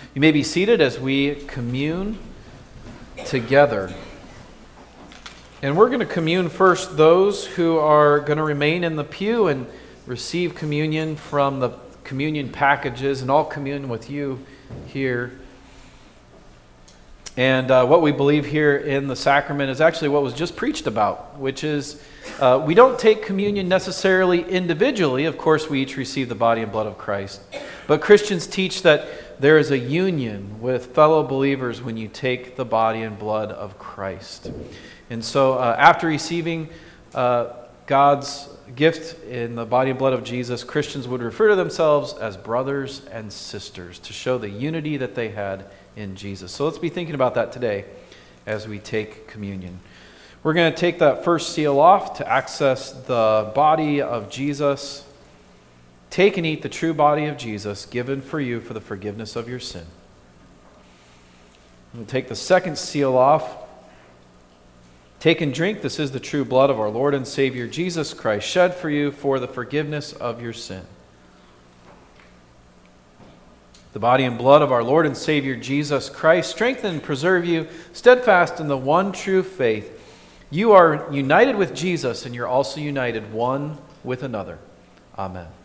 You may be seated as we commune together. And we're going to commune first those who are going to remain in the pew and receive communion from the communion packages, and I'll commune with you here. And what we believe here in the sacrament is actually what was just preached about, which is we don't take communion necessarily individually. Of course, we each receive the body and blood of Christ. But Christians teach that there is a union with fellow believers when you take the body and blood of Christ. And so after receiving God's gift in the body and blood of Jesus, Christians would refer to themselves as brothers and sisters to show the unity that they had in Jesus. So let's be thinking about that today as we take communion. We're going to take that first seal off to access the body of Jesus. Take and eat the true body of Jesus given for you for the forgiveness of your sin. We'll take the second seal off. Take and drink. This is the true blood of our Lord and Savior Jesus Christ, shed for you for the forgiveness of your sin. The body and blood of our Lord and Savior Jesus Christ strengthen and preserve you steadfast in the one true faith. You are united with Jesus, and you're also united one with another. Amen.